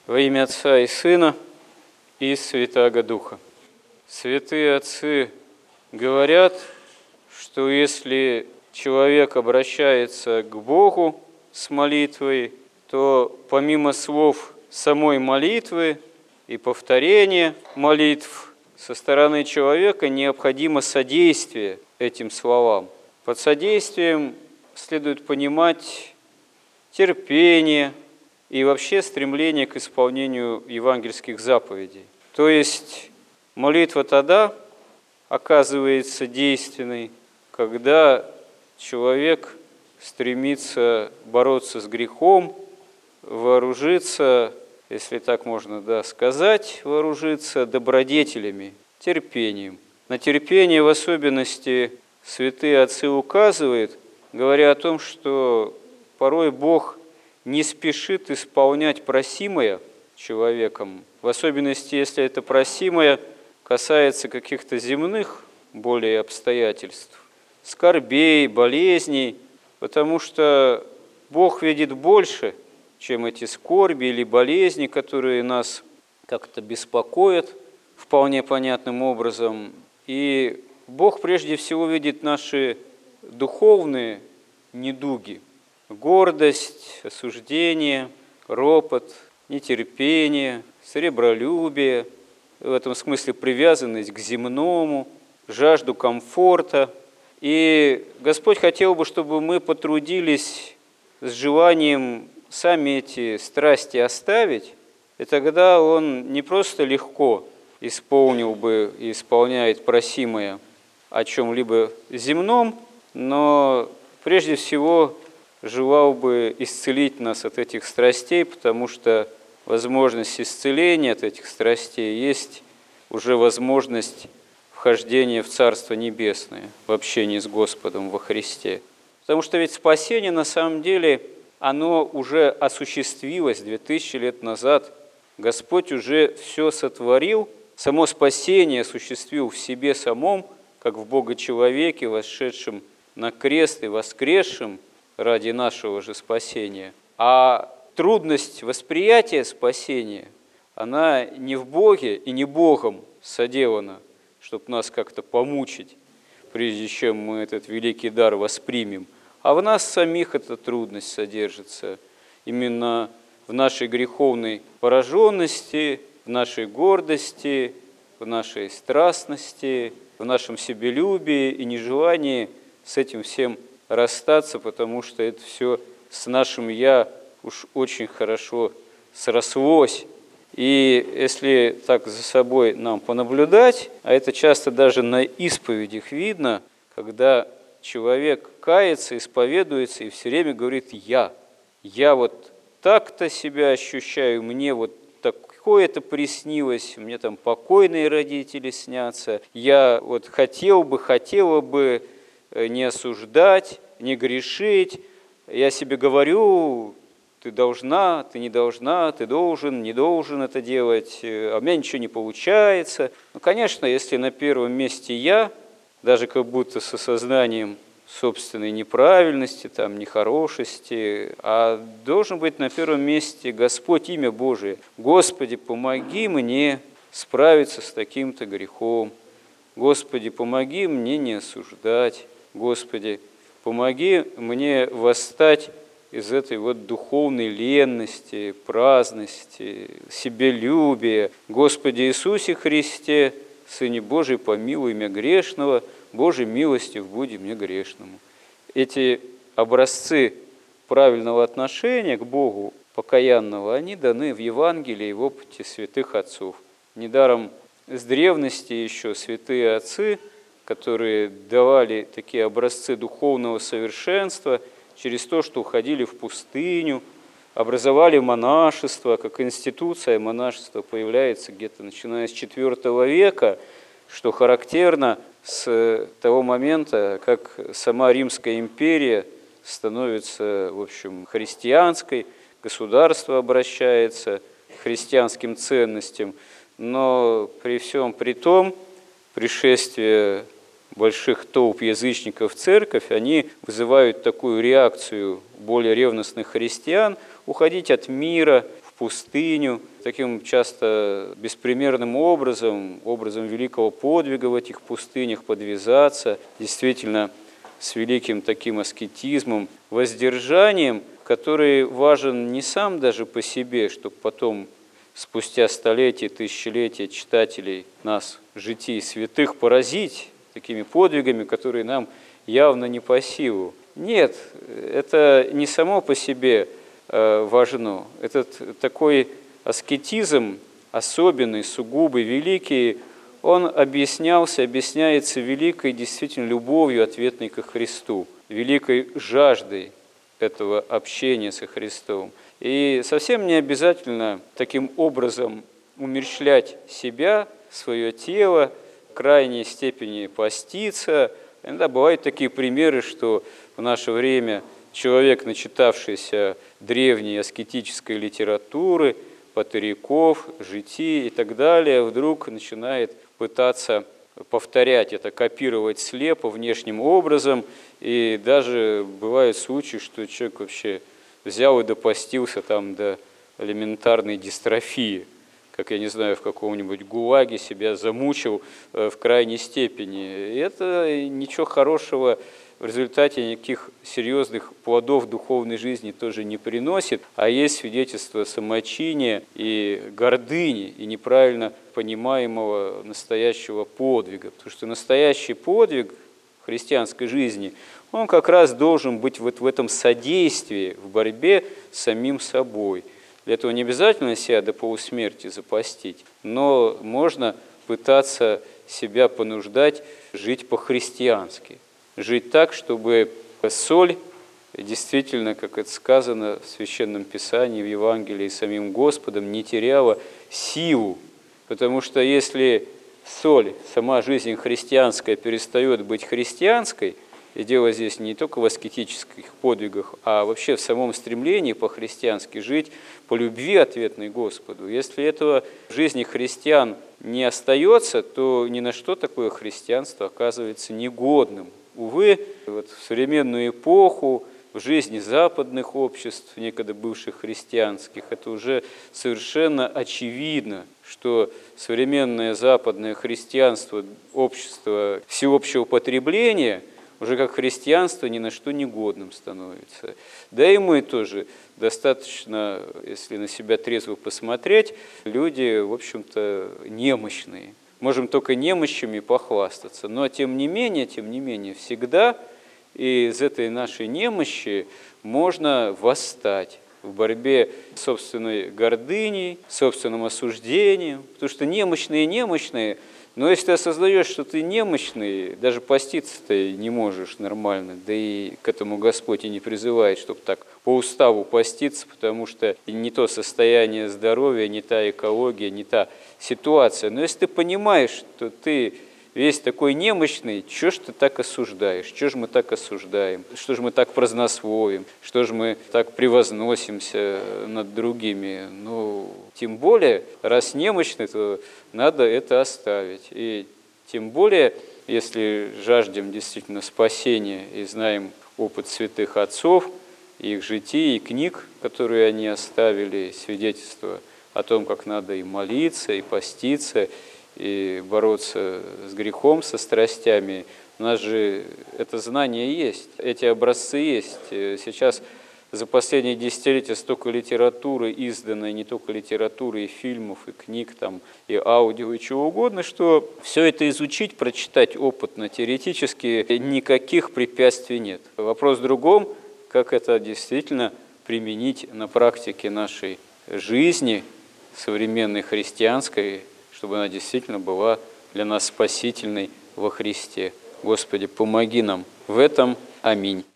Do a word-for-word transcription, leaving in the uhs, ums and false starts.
Во имя Отца и Сына и Святаго Духа. Святые отцы говорят, что если человек обращается к Богу с молитвой, то помимо слов самой молитвы и повторения молитв со стороны человека необходимо содействие этим словам. Под содействием следует понимать терпение и вообще стремление к исполнению евангельских заповедей. То есть молитва тогда оказывается действенной, когда человек стремится бороться с грехом, вооружиться, если так можно да, сказать, вооружиться добродетелями, терпением. На терпение в особенности святые отцы указывают, говоря о том, что порой Бог не спешит исполнять просимое человеком, в особенности, если это просимое касается каких-то земных более обстоятельств, скорбей, болезней, потому что Бог видит больше, чем эти скорби или болезни, которые нас как-то беспокоят вполне понятным образом. И Бог прежде всего видит наши духовные недуги, гордость, осуждение, ропот, нетерпение, сребролюбие, в этом смысле привязанность к земному, жажду комфорта. И Господь хотел бы, чтобы мы потрудились с желанием сами эти страсти оставить, и тогда Он не просто легко исполнил бы и исполняет просимое о чем-либо земном, но прежде всего желал бы исцелить нас от этих страстей, потому что возможность исцеления от этих страстей есть уже возможность вхождения в Царство Небесное, в общении с Господом во Христе. Потому что ведь спасение на самом деле, оно уже осуществилось две тысячи лет назад. Господь уже все сотворил, само спасение осуществил в себе самом, как в Бога-человеке, восшедшем на крест и воскресшем ради нашего же спасения. А трудность восприятия спасения, она не в Боге и не Богом соделана, чтобы нас как-то помучить, прежде чем мы этот великий дар воспримем, а в нас самих эта трудность содержится именно в нашей греховной пораженности, в нашей гордости, в нашей страстности, в нашем себелюбии и нежелании с этим всем расстаться, потому что это все с нашим «я» уж очень хорошо срослось. И если так за собой нам понаблюдать, а это часто даже на исповедях видно, когда человек кается, исповедуется и все время говорит «я». Я вот так-то себя ощущаю, мне вот такое-то приснилось, мне там покойные родители снятся, я вот хотел бы, хотела бы не осуждать, не грешить, я себе говорю, ты должна, ты не должна, ты должен, не должен это делать, а у меня ничего не получается. Ну, конечно, если на первом месте я, даже как будто с осознанием собственной неправильности, там, нехорошести, а должен быть на первом месте Господь, имя Божие. Господи, помоги мне справиться с таким-то грехом. Господи, помоги мне не осуждать. Господи, помоги мне восстать из этой вот духовной ленности, праздности, себелюбия. Господи Иисусе Христе, Сыне Божий, помилуй меня грешного, Божьей милостью буди мне грешному. Эти образцы правильного отношения к Богу, покаянного, они даны в Евангелии и в опыте святых отцов. Недаром с древности еще святые отцы, которые давали такие образцы духовного совершенства через то, что уходили в пустыню, образовали монашество, как институция монашества появляется где-то начиная с четвёртого века, что характерно с того момента, как сама Римская империя становится, в общем, христианской, государство обращается к христианским ценностям, но при всем при том пришествие больших толп язычников в церковь, они вызывают такую реакцию более ревностных христиан уходить от мира в пустыню, таким часто беспримерным образом, образом великого подвига в этих пустынях подвязаться, действительно с великим таким аскетизмом, воздержанием, который важен не сам даже по себе, чтобы потом спустя столетия, тысячелетия читателей нас, житий святых, поразить такими подвигами, которые нам явно не по силу. Нет, это не само по себе важно. Этот такой аскетизм, особенный, сугубый, великий, он объяснялся, объясняется великой действительно любовью ответной ко Христу, великой жаждой этого общения со Христом. И совсем не обязательно таким образом умерщвлять себя, свое тело, в крайней степени поститься. Иногда бывают такие примеры, что в наше время человек, начитавшийся древней аскетической литературы, патыряков, житий и так далее, вдруг начинает пытаться повторять это, копировать слепо, внешним образом. И даже бывают случаи, что человек вообще взял и допостился там до элементарной дистрофии, как, я не знаю, в каком-нибудь ГУЛАГе себя замучил в крайней степени. И это ничего хорошего в результате никаких серьезных плодов духовной жизни тоже не приносит, а есть свидетельство самочиния и гордыни, и неправильно понимаемого настоящего подвига. Потому что настоящий подвиг христианской жизни, он как раз должен быть вот в этом содействии, в борьбе с самим собой. Для этого не обязательно себя до полусмерти запастить, но можно пытаться себя понуждать жить по-христиански. Жить так, чтобы соль действительно, как это сказано в Священном Писании, в Евангелии самим Господом, не теряла силу. Потому что если соль, сама жизнь христианская, перестает быть христианской, и дело здесь не только в аскетических подвигах, а вообще в самом стремлении по-христиански жить, по любви ответной Господу. Если этого в жизни христиан не остается, то ни на что такое христианство оказывается негодным. Увы, вот в современную эпоху, в жизни западных обществ, некогда бывших христианских, это уже совершенно очевидно, что современное западное христианство, общество всеобщего потребления, уже как христианство ни на что негодным становится. Да и мы тоже достаточно, если на себя трезво посмотреть, люди, в общем-то, немощные. Можем только немощами похвастаться, но тем не менее, тем не менее, всегда из этой нашей немощи можно восстать в борьбе с собственной гордыней, собственным осуждением, потому что немощные немощные, но если ты осознаешь, что ты немощный, даже поститься ты не можешь нормально, да и к этому Господь и не призывает, чтобы так по уставу поститься, потому что не то состояние здоровья, не та экология, не та ситуация. Но если ты понимаешь, что ты весь такой немощный, что ж ты так осуждаешь, что же мы так осуждаем, что же мы так празднословим, что же мы так превозносимся над другими. Ну, тем более, раз немощный, то надо это оставить. И тем более, если жаждем действительно спасения и знаем опыт святых отцов, их житий и книг, которые они оставили, свидетельства о том, как надо и молиться, и поститься, и бороться с грехом, со страстями. У нас же это знание есть, эти образцы есть. Сейчас за последние десятилетия столько литературы издано, и не только литературы, и фильмов, и книг, там, и аудио, и чего угодно, что все это изучить, прочитать опытно, теоретически никаких препятствий нет. Вопрос в другом, как это действительно применить на практике нашей жизни, современной христианской, чтобы она действительно была для нас спасительной во Христе. Господи, помоги нам в этом. Аминь.